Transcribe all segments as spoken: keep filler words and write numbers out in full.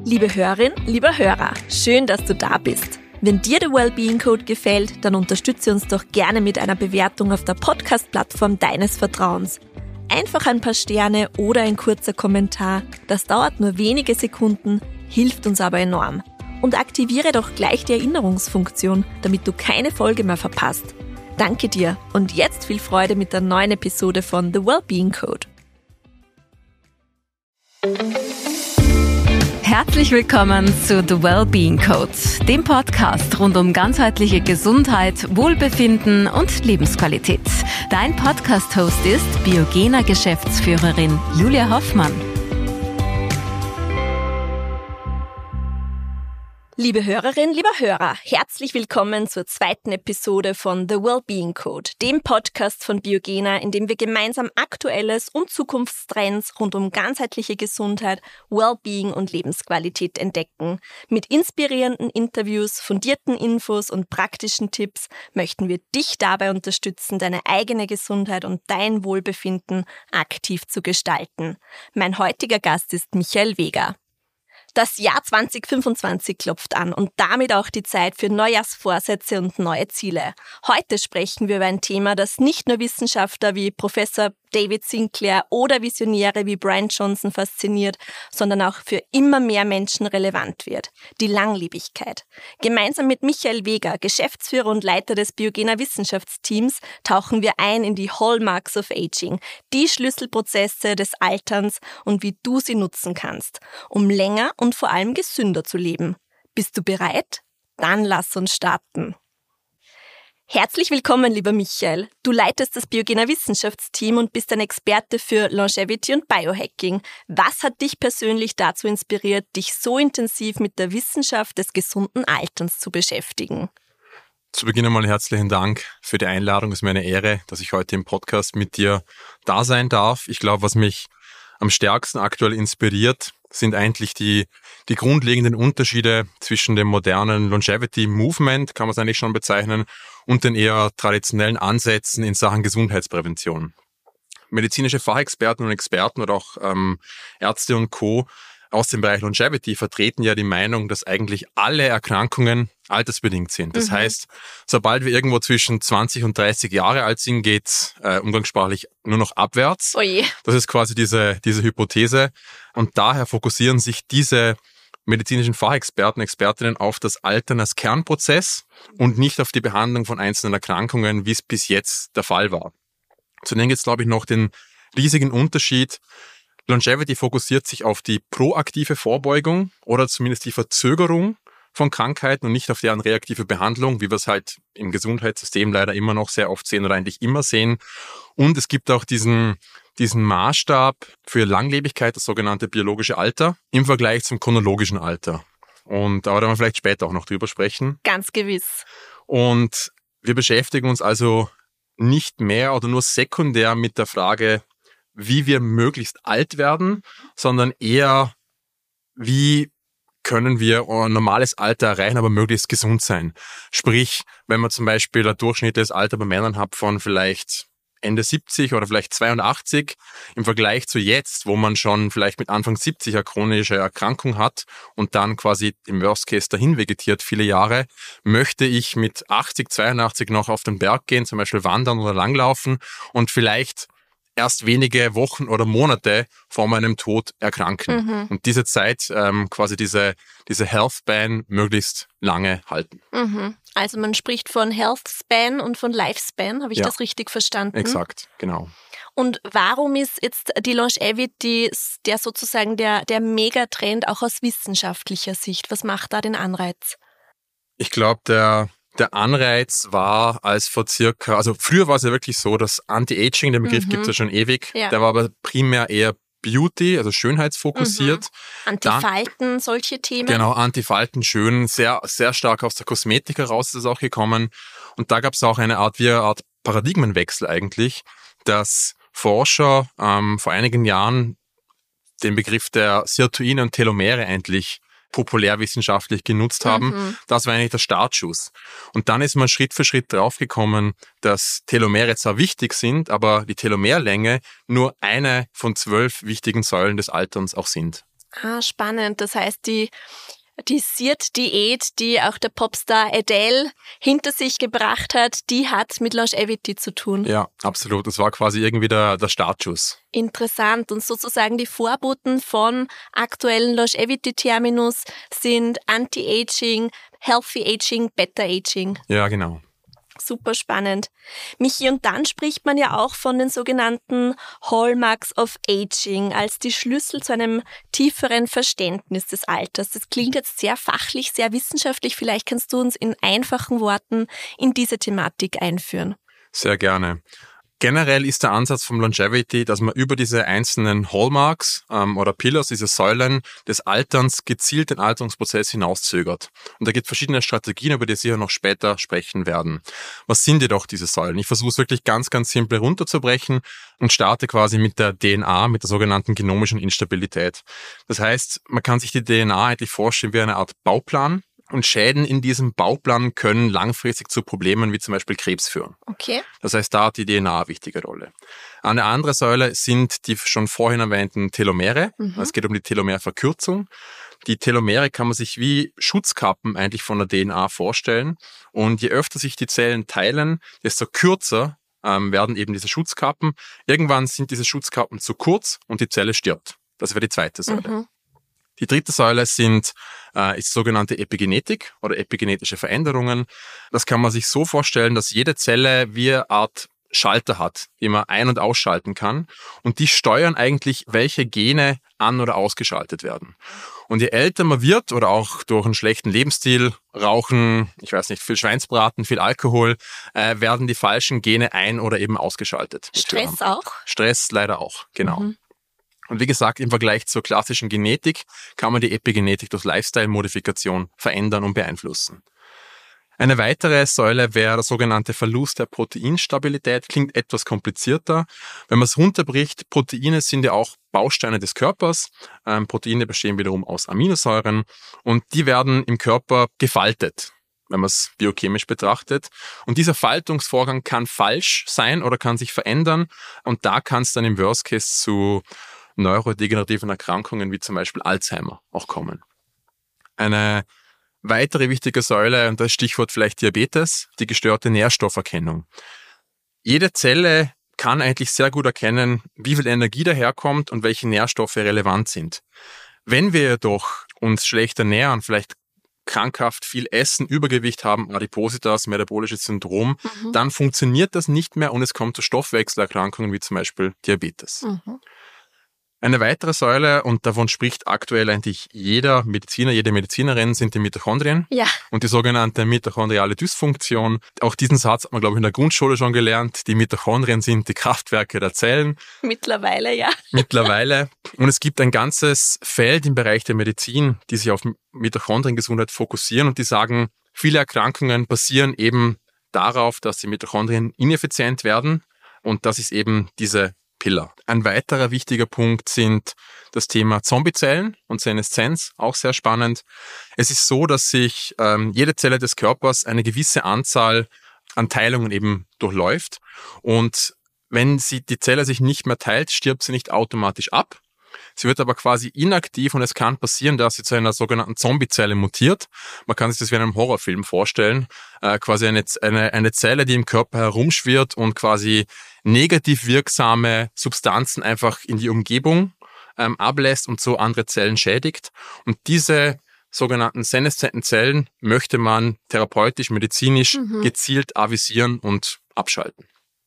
Liebe Hörerin, lieber Hörer, schön, dass du da bist. Wenn dir der Wellbeing Code gefällt, dann unterstütze uns doch gerne mit einer Bewertung auf der Podcast-Plattform deines Vertrauens. Einfach ein paar Sterne oder ein kurzer Kommentar. Das dauert nur wenige Sekunden, hilft uns aber enorm. Und aktiviere doch gleich die Erinnerungsfunktion, damit du keine Folge mehr verpasst. Danke dir und jetzt viel Freude mit der neuen Episode von The Wellbeing Code. Herzlich willkommen zu The Wellbeing Code, dem Podcast rund um ganzheitliche Gesundheit, Wohlbefinden und Lebensqualität. Dein Podcast-Host ist Biogena-Geschäftsführerin Julia Hoffmann. Liebe Hörerinnen, lieber Hörer, herzlich willkommen zur zweiten Episode von The Wellbeing Code, dem Podcast von Biogena, in dem wir gemeinsam Aktuelles und Zukunftstrends rund um ganzheitliche Gesundheit, Wellbeing und Lebensqualität entdecken. Mit inspirierenden Interviews, fundierten Infos und praktischen Tipps möchten wir dich dabei unterstützen, deine eigene Gesundheit und dein Wohlbefinden aktiv zu gestalten. Mein heutiger Gast ist Michael Weger. Das Jahr zwanzig fünfundzwanzig klopft an und damit auch die Zeit für Neujahrsvorsätze und neue Ziele. Heute sprechen wir über ein Thema, das nicht nur Wissenschaftler wie Professor David Sinclair oder Visionäre wie Brian Johnson fasziniert, sondern auch für immer mehr Menschen relevant wird. Die Langlebigkeit. Gemeinsam mit Michael Weger, Geschäftsführer und Leiter des Biogena Wissenschaftsteams, tauchen wir ein in die Hallmarks of Aging, die Schlüsselprozesse des Alterns und wie du sie nutzen kannst, um länger und vor allem gesünder zu leben. Bist du bereit? Dann lass uns starten. Herzlich willkommen, lieber Michael. Du leitest das Biogena Wissenschaftsteam und bist ein Experte für Longevity und Biohacking. Was hat dich persönlich dazu inspiriert, dich so intensiv mit der Wissenschaft des gesunden Alterns zu beschäftigen? Zu Beginn einmal herzlichen Dank für die Einladung. Es ist mir eine Ehre, dass ich heute im Podcast mit dir da sein darf. Ich glaube, was mich am stärksten aktuell inspiriert, sind eigentlich die, die grundlegenden Unterschiede zwischen dem modernen Longevity-Movement, kann man es eigentlich schon bezeichnen, und den eher traditionellen Ansätzen in Sachen Gesundheitsprävention. Medizinische Fachexperten und Experten oder auch ähm, Ärzte und Co. aus dem Bereich Longevity vertreten ja die Meinung, dass eigentlich alle Erkrankungen altersbedingt sind. Das mhm. heißt, sobald wir irgendwo zwischen zwanzig und dreißig Jahre alt sind, geht's äh, umgangssprachlich nur noch abwärts. Oh je. Das ist quasi diese, diese Hypothese. Und daher fokussieren sich diese medizinischen Fachexperten, Expertinnen auf das Altern als Kernprozess und nicht auf die Behandlung von einzelnen Erkrankungen, wie es bis jetzt der Fall war. Zudem gibt es, glaube ich, noch den riesigen Unterschied. Longevity fokussiert sich auf die proaktive Vorbeugung oder zumindest die Verzögerung von Krankheiten und nicht auf deren reaktive Behandlung, wie wir es halt im Gesundheitssystem leider immer noch sehr oft sehen oder eigentlich immer sehen. Und es gibt auch diesen, diesen Maßstab für Langlebigkeit, das sogenannte biologische Alter, im Vergleich zum chronologischen Alter. Und da werden wir vielleicht später auch noch drüber sprechen. Ganz gewiss. Und wir beschäftigen uns also nicht mehr oder nur sekundär mit der Frage, wie wir möglichst alt werden, sondern eher, wie können wir ein normales Alter erreichen, aber möglichst gesund sein. Sprich, wenn man zum Beispiel ein durchschnittliches Alter bei Männern hat von vielleicht Ende siebzig oder vielleicht zweiundachtzig, im Vergleich zu jetzt, wo man schon vielleicht mit Anfang siebzig eine chronische Erkrankung hat und dann quasi im Worst Case dahin vegetiert viele Jahre, möchte ich mit achtzig, zweiundachtzig noch auf den Berg gehen, zum Beispiel wandern oder langlaufen und vielleicht erst wenige Wochen oder Monate vor meinem Tod erkranken. Mhm. Und diese Zeit, ähm, quasi diese, diese Health Span möglichst lange halten. Mhm. Also man spricht von Health Span und von Lifespan, habe ich ja. das richtig verstanden? Exakt, genau. Und warum ist jetzt die Longevity der sozusagen der, der Megatrend auch aus wissenschaftlicher Sicht? Was macht da den Anreiz? Ich glaube, der Der Anreiz war, als vor circa, also früher war es ja wirklich so, dass Anti-Aging, den Begriff mhm. gibt es ja schon ewig, ja. der war aber primär eher Beauty, also schönheitsfokussiert. Mhm. Antifalten, Dann, solche Themen. Genau, Antifalten, schön, sehr sehr stark aus der Kosmetik heraus ist es auch gekommen. Und da gab es auch eine Art, wie eine Art Paradigmenwechsel eigentlich, dass Forscher ähm, vor einigen Jahren den Begriff der Sirtuine und Telomere endlich populärwissenschaftlich genutzt haben. Mhm. Das war eigentlich der Startschuss. Und dann ist man Schritt für Schritt draufgekommen, dass Telomere zwar wichtig sind, aber die Telomerlänge nur eine von zwölf wichtigen Säulen des Alterns auch sind. Ah, spannend. Das heißt, die Die S I R T-Diät, die auch der Popstar Adele hinter sich gebracht hat, die hat mit Longevity zu tun. Ja, absolut. Das war quasi irgendwie der, der Startschuss. Interessant. Und sozusagen die Vorboten von aktuellen Longevity-Terminus sind Anti-Aging, Healthy Aging, Better Aging. Ja, genau. Super spannend. Michi, und dann spricht man ja auch von den sogenannten Hallmarks of Aging als die Schlüssel zu einem tieferen Verständnis des Alters. Das klingt jetzt sehr fachlich, sehr wissenschaftlich. Vielleicht kannst du uns in einfachen Worten in diese Thematik einführen. Sehr gerne. Generell ist der Ansatz vom Longevity, dass man über diese einzelnen Hallmarks ähm, oder Pillars, diese Säulen des Alterns, gezielt den Alterungsprozess hinauszögert. Und da gibt es verschiedene Strategien, über die wir sicher noch später sprechen werden. Was sind jedoch diese Säulen? Ich versuche es wirklich ganz, ganz simpel runterzubrechen und starte quasi mit der D N A, mit der sogenannten genomischen Instabilität. Das heißt, man kann sich die D N A eigentlich vorstellen wie eine Art Bauplan. Und Schäden in diesem Bauplan können langfristig zu Problemen wie zum Beispiel Krebs führen. Okay. Das heißt, da hat die D N A eine wichtige Rolle. Eine andere Säule sind die schon vorhin erwähnten Telomere. Mhm. Es geht um die Telomerverkürzung. Die Telomere kann man sich wie Schutzkappen eigentlich von der D N A vorstellen. Und je öfter sich die Zellen teilen, desto kürzer ähm, werden eben diese Schutzkappen. Irgendwann sind diese Schutzkappen zu kurz und die Zelle stirbt. Das wäre die zweite Säule. Mhm. Die dritte Säule sind äh, ist sogenannte Epigenetik oder epigenetische Veränderungen. Das kann man sich so vorstellen, dass jede Zelle wie eine Art Schalter hat, die man ein- und ausschalten kann. Und die steuern eigentlich, welche Gene an- oder ausgeschaltet werden. Und je älter man wird oder auch durch einen schlechten Lebensstil, Rauchen, ich weiß nicht, viel Schweinsbraten, viel Alkohol, äh, werden die falschen Gene ein- oder eben ausgeschaltet. Stress auch? Stress leider auch, genau. Mhm. Und wie gesagt, im Vergleich zur klassischen Genetik kann man die Epigenetik durch Lifestyle-Modifikation verändern und beeinflussen. Eine weitere Säule wäre der sogenannte Verlust der Proteinstabilität. Klingt etwas komplizierter. Wenn man es runterbricht, Proteine sind ja auch Bausteine des Körpers. Ähm, Proteine bestehen wiederum aus Aminosäuren und die werden im Körper gefaltet, wenn man es biochemisch betrachtet. Und dieser Faltungsvorgang kann falsch sein oder kann sich verändern. Und da kann es dann im Worst Case zu neurodegenerativen Erkrankungen wie zum Beispiel Alzheimer auch kommen. Eine weitere wichtige Säule, und das Stichwort vielleicht Diabetes, die gestörte Nährstofferkennung. Jede Zelle kann eigentlich sehr gut erkennen, wie viel Energie daherkommt und welche Nährstoffe relevant sind. Wenn wir jedoch uns schlecht ernähren, vielleicht krankhaft viel essen, Übergewicht haben, Adipositas, metabolisches Syndrom, mhm. dann funktioniert das nicht mehr und es kommt zu Stoffwechselerkrankungen wie zum Beispiel Diabetes. Mhm. Eine weitere Säule, und davon spricht aktuell eigentlich jeder Mediziner, jede Medizinerin, sind die Mitochondrien ja. und die sogenannte mitochondriale Dysfunktion. Auch diesen Satz hat man, glaube ich, in der Grundschule schon gelernt. Die Mitochondrien sind die Kraftwerke der Zellen. Mittlerweile, ja. Mittlerweile. Und es gibt ein ganzes Feld im Bereich der Medizin, die sich auf Mitochondriengesundheit fokussieren und die sagen, viele Erkrankungen basieren eben darauf, dass die Mitochondrien ineffizient werden und das ist eben diese Pillar. Ein weiterer wichtiger Punkt sind das Thema Zombiezellen und Seneszenz, auch sehr spannend. Es ist so, dass sich ähm, jede Zelle des Körpers eine gewisse Anzahl an Teilungen eben durchläuft und wenn sie, die Zelle sich nicht mehr teilt, stirbt sie nicht automatisch ab. Sie wird aber quasi inaktiv und es kann passieren, dass sie zu einer sogenannten Zombiezelle mutiert. Man kann sich das wie in einem Horrorfilm vorstellen. Äh, quasi eine, eine, eine Zelle, die im Körper herumschwirrt und quasi negativ wirksame Substanzen einfach in die Umgebung ähm, ablässt und so andere Zellen schädigt. Und diese sogenannten seneszenten Zellen möchte man therapeutisch, medizinisch mhm. gezielt avisieren und abschalten.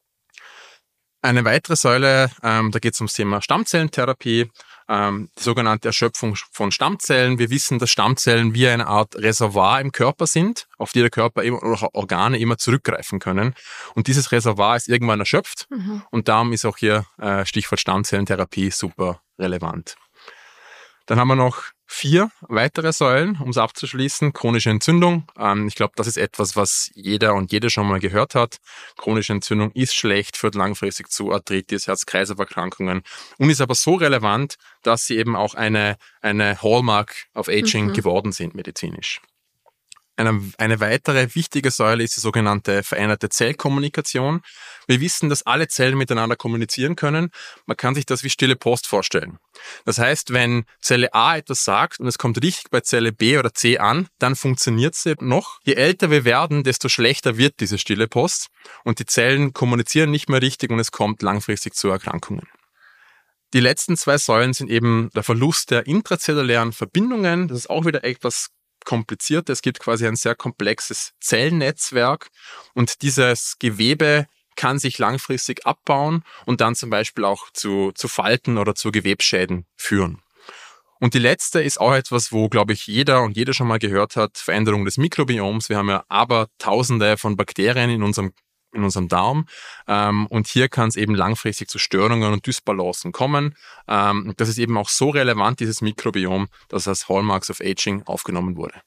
Eine weitere Säule, ähm, da geht es ums Thema Stammzellentherapie, ähm, die sogenannte Erschöpfung von Stammzellen. Wir wissen, dass Stammzellen wie eine Art Reservoir im Körper sind, auf die der Körper immer, oder Organe immer zurückgreifen können. Und dieses Reservoir ist irgendwann erschöpft mhm. und darum ist auch hier äh, Stichwort Stammzellentherapie super relevant. Dann haben wir noch vier weitere Säulen, um es abzuschließen. Chronische Entzündung. Ähm, ich glaube, das ist etwas, was jeder und jede schon mal gehört hat. Chronische Entzündung ist schlecht, führt langfristig zu Arthritis, Herz-Kreislauf-Erkrankungen und ist aber so relevant, dass sie eben auch eine, eine Hallmark of Aging mhm. geworden sind medizinisch. Eine, eine weitere wichtige Säule ist die sogenannte veränderte Zellkommunikation. Wir wissen, dass alle Zellen miteinander kommunizieren können. Man kann sich das wie stille Post vorstellen. Das heißt, wenn Zelle A etwas sagt und es kommt richtig bei Zelle B oder C an, dann funktioniert sie noch. Je älter wir werden, desto schlechter wird diese stille Post und die Zellen kommunizieren nicht mehr richtig und es kommt langfristig zu Erkrankungen. Die letzten zwei Säulen sind eben der Verlust der intrazellulären Verbindungen. Das ist auch wieder etwas kompliziert. Es gibt quasi ein sehr komplexes Zellnetzwerk und dieses Gewebe kann sich langfristig abbauen und dann zum Beispiel auch zu, zu Falten oder zu Gewebsschäden führen. Und die letzte ist auch etwas, wo, glaube ich, jeder und jede schon mal gehört hat, Veränderung des Mikrobioms. Wir haben ja aber Tausende von Bakterien in unserem in unserem Darm. Ähm, und hier kann es eben langfristig zu Störungen und Dysbalancen kommen. Ähm, das ist eben auch so relevant, dieses Mikrobiom, dass es als Hallmarks of Aging aufgenommen wurde.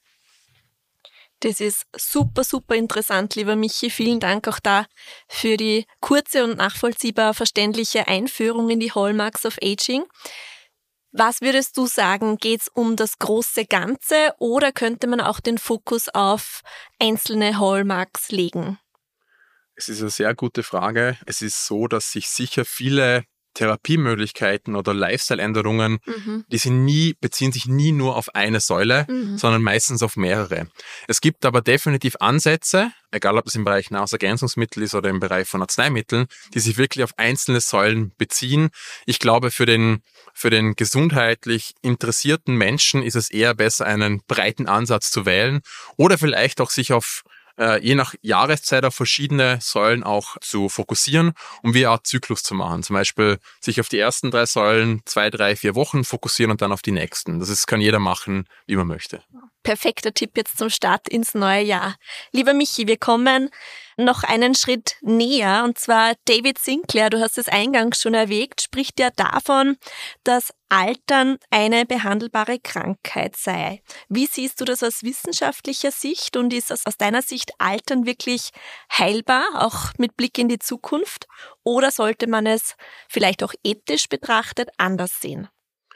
Das ist super, super interessant, lieber Michi. Vielen Dank auch da für die kurze und nachvollziehbar verständliche Einführung in die Hallmarks of Aging. Was würdest du sagen, geht es um das große Ganze oder könnte man auch den Fokus auf einzelne Hallmarks legen? Es ist eine sehr gute Frage. Es ist so, dass sich sicher viele Therapiemöglichkeiten oder Lifestyle-Änderungen, mhm. die sind nie, beziehen sich nie nur auf eine Säule, mhm. sondern meistens auf mehrere. Es gibt aber definitiv Ansätze, egal ob es im Bereich Nahrungsergänzungsmittel ist oder im Bereich von Arzneimitteln, die sich wirklich auf einzelne Säulen beziehen. Ich glaube, für den, für den gesundheitlich interessierten Menschen ist es eher besser, einen breiten Ansatz zu wählen oder vielleicht auch sich auf je nach Jahreszeit auf verschiedene Säulen auch zu fokussieren, um wie eine Art Zyklus zu machen. Zum Beispiel sich auf die ersten drei Säulen zwei, drei, vier Wochen fokussieren und dann auf die nächsten. Das ist, kann jeder machen, wie man möchte. Perfekter Tipp jetzt zum Start ins neue Jahr. Lieber Michi, wir kommen noch einen Schritt näher und zwar David Sinclair, du hast es eingangs schon erwähnt, spricht ja davon, dass Altern eine behandelbare Krankheit sei. Wie siehst du das aus wissenschaftlicher Sicht und ist das aus deiner Sicht Altern wirklich heilbar, auch mit Blick in die Zukunft? Oder sollte man es vielleicht auch ethisch betrachtet anders sehen?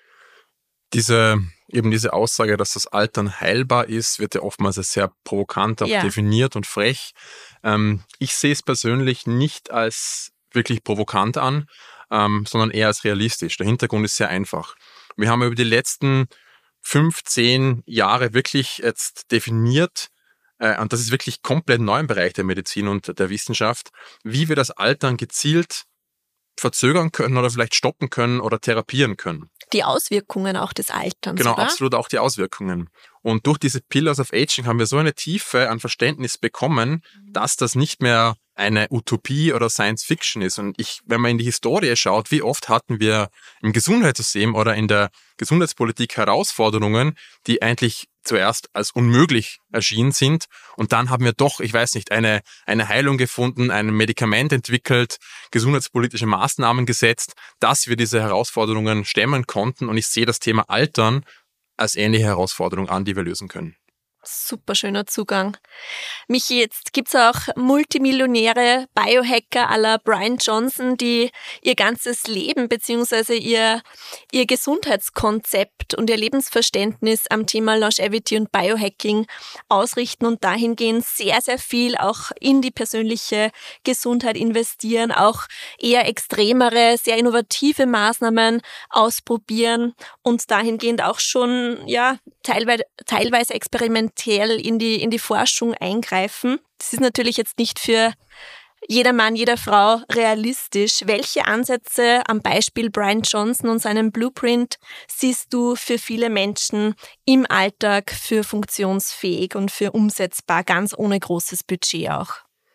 Diese, eben diese Aussage, dass das Altern heilbar ist, wird ja oftmals als sehr provokant auch ja. definiert und frech. Ähm, ich sehe es persönlich nicht als wirklich provokant an, ähm, sondern eher als realistisch. Der Hintergrund ist sehr einfach. Wir haben über die letzten fünfzehn Jahre wirklich jetzt definiert, äh, und das ist wirklich komplett neu im Bereich der Medizin und der Wissenschaft, wie wir das Altern gezielt verzögern können oder vielleicht stoppen können oder therapieren können. Die Auswirkungen auch des Alterns, Genau, oder? absolut auch die Auswirkungen. Und durch diese Pillars of Aging haben wir so eine Tiefe an Verständnis bekommen, dass das nicht mehr eine Utopie oder Science Fiction ist. Und ich, wenn man in die Historie schaut, wie oft hatten wir im Gesundheitssystem oder in der Gesundheitspolitik Herausforderungen, die eigentlich zuerst als unmöglich erschienen sind. Und dann haben wir doch, ich weiß nicht, eine, eine Heilung gefunden, ein Medikament entwickelt, gesundheitspolitische Maßnahmen gesetzt, dass wir diese Herausforderungen stemmen konnten. Und ich sehe das Thema Altern als ähnliche Herausforderung an, die wir lösen können. Super schöner Zugang. Michi, jetzt gibt's auch Multimillionäre, Biohacker à la Brian Johnson, die ihr ganzes Leben bzw. ihr, ihr Gesundheitskonzept und ihr Lebensverständnis am Thema Longevity und Biohacking ausrichten und dahingehend sehr, sehr viel auch in die persönliche Gesundheit investieren, auch eher extremere, sehr innovative Maßnahmen ausprobieren und dahingehend auch schon ja teilweise, teilweise experimentell in die, in die Forschung eingreifen. Das ist natürlich jetzt nicht für jeder Mann, jeder Frau realistisch. Welche Ansätze am Beispiel Brian Johnson und seinem Blueprint siehst du für viele Menschen im Alltag für funktionsfähig und für umsetzbar, ganz ohne großes Budget auch?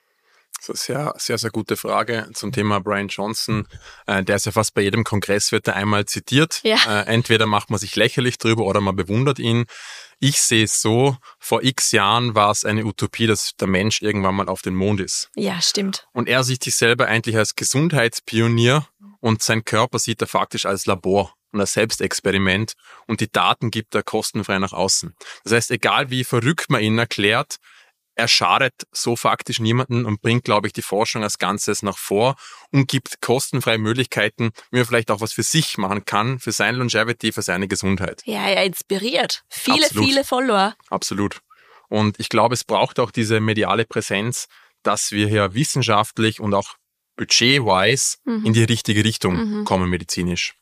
So sehr, sehr, sehr gute Frage zum Thema Brian Johnson. Äh, der ist ja fast bei jedem Kongress, wird er einmal zitiert. Ja. Äh, entweder macht man sich lächerlich drüber oder man bewundert ihn. Ich sehe es so, vor x Jahren war es eine Utopie, dass der Mensch irgendwann mal auf den Mond ist. Ja, stimmt. Und er sieht sich selber eigentlich als Gesundheitspionier und sein Körper sieht er faktisch als Labor und als Selbstexperiment und die Daten gibt er kostenfrei nach außen. Das heißt, egal wie verrückt man ihn erklärt, er schadet so faktisch niemanden und bringt, glaube ich, die Forschung als Ganzes nach vor und gibt kostenfreie Möglichkeiten, wie man vielleicht auch was für sich machen kann, für seine Longevity, für seine Gesundheit. Ja, er inspiriert. Viele, Absolut. viele Follower. Absolut. Und ich glaube, es braucht auch diese mediale Präsenz, dass wir hier wissenschaftlich und auch budget-wise mhm. in die richtige Richtung mhm. kommen medizinisch.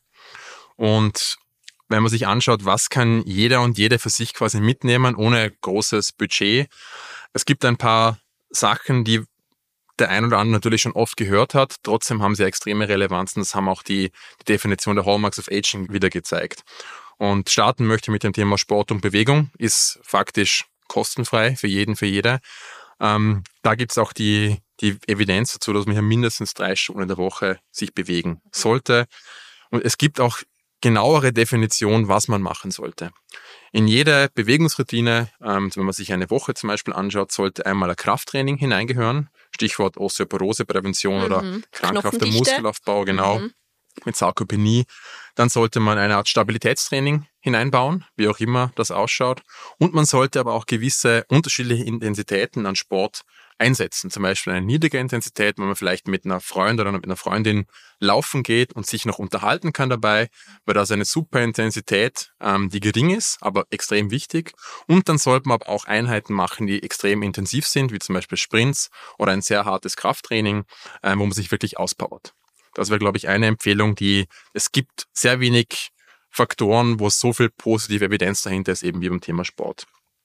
Und wenn man sich anschaut, was kann jeder und jede für sich quasi mitnehmen, ohne großes Budget. Es gibt ein paar Sachen, die der ein oder andere natürlich schon oft gehört hat. Trotzdem haben sie extreme Relevanz und das haben auch die, die Definition der Hallmarks of Aging wieder gezeigt. Und starten möchte ich mit dem Thema Sport und Bewegung. Ist faktisch kostenfrei für jeden, für jede. Ähm, da gibt es auch die, die Evidenz dazu, dass man hier mindestens drei Stunden in der Woche sich bewegen sollte. Und es gibt auch genauere Definition, was man machen sollte. In jede Bewegungsroutine, ähm, wenn man sich eine Woche zum Beispiel anschaut, sollte einmal ein Krafttraining hineingehören. Stichwort Osteoporoseprävention mhm. oder krankhafter Muskelaufbau, genau, mhm. mit Sarkopenie. Dann sollte man eine Art Stabilitätstraining hineinbauen, wie auch immer das ausschaut. Und man sollte aber auch gewisse unterschiedliche Intensitäten an Sport einsetzen. Zum Beispiel eine niedrige Intensität, wenn man vielleicht mit einer Freundin oder mit einer Freundin laufen geht und sich noch unterhalten kann dabei, weil das eine super Intensität, ähm, die gering ist, aber extrem wichtig. Und dann sollte man aber auch Einheiten machen, die extrem intensiv sind, wie zum Beispiel Sprints oder ein sehr hartes Krafttraining, äh, wo man sich wirklich auspowert. Das wäre, glaube ich, eine Empfehlung, die, es gibt sehr wenig Faktoren, wo so viel positive Evidenz dahinter ist, eben wie beim Thema Sport.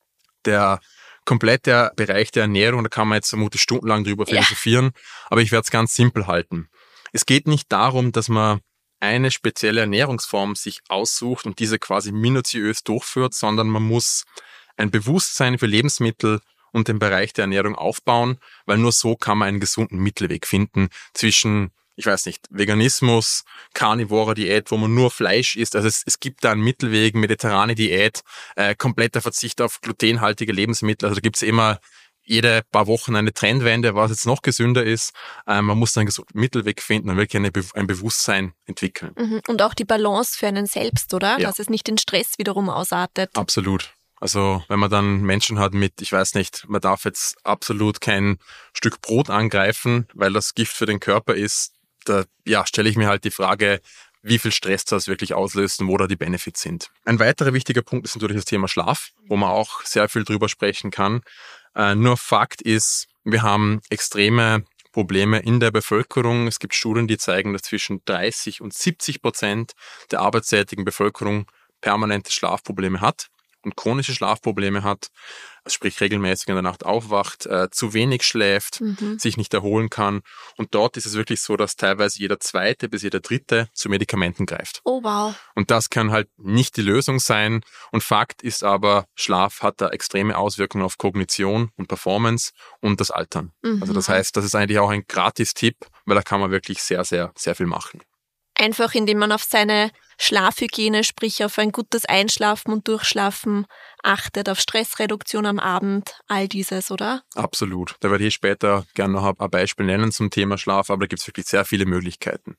Der komplette Bereich der Ernährung, da kann man jetzt vermutlich stundenlang drüber philosophieren, ja. aber ich werde es ganz simpel halten. Es geht nicht darum, dass man eine spezielle Ernährungsform sich aussucht und diese quasi minutiös durchführt, sondern man muss ein Bewusstsein für Lebensmittel und den Bereich der Ernährung aufbauen, weil nur so kann man einen gesunden Mittelweg finden zwischen, ich weiß nicht, Veganismus, karnivore Diät, wo man nur Fleisch isst. Also es, es gibt da einen Mittelweg, mediterrane Diät, äh, kompletter Verzicht auf glutenhaltige Lebensmittel. Also da gibt es immer jede paar Wochen eine Trendwende, was jetzt noch gesünder ist. Äh, man muss dann einen gesunden Mittelweg finden und wirklich eine, ein Bewusstsein entwickeln. Mhm. Und auch die Balance für einen selbst, oder? Ja. Dass es nicht in Stress wiederum ausartet. Absolut. Also wenn man dann Menschen hat mit, ich weiß nicht, man darf jetzt absolut kein Stück Brot angreifen, weil das Gift für den Körper ist, da ja, stelle ich mir halt die Frage, wie viel Stress das wirklich auslöst und wo da die Benefits sind. Ein weiterer wichtiger Punkt ist natürlich das Thema Schlaf, wo man auch sehr viel drüber sprechen kann. Äh, nur Fakt ist, wir haben extreme Probleme in der Bevölkerung. Es gibt Studien, die zeigen, dass zwischen dreißig und siebzig Prozent der arbeitstätigen Bevölkerung permanente Schlafprobleme hat und chronische Schlafprobleme hat, sprich regelmäßig in der Nacht aufwacht, äh, zu wenig schläft, mhm. sich nicht erholen kann. Und dort ist es wirklich so, dass teilweise jeder Zweite bis jeder Dritte zu Medikamenten greift. Oh wow. Und das kann halt nicht die Lösung sein. Und Fakt ist aber, Schlaf hat da extreme Auswirkungen auf Kognition und Performance und das Altern. Mhm. Also das heißt, das ist eigentlich auch ein Gratis-Tipp, weil da kann man wirklich sehr, sehr, sehr viel machen. Einfach indem man auf seine Schlafhygiene, sprich auf ein gutes Einschlafen und Durchschlafen achtet, auf Stressreduktion am Abend, all dieses, oder? Absolut. Da werde ich später gerne noch ein Beispiel nennen zum Thema Schlaf, aber da gibt es wirklich sehr viele Möglichkeiten.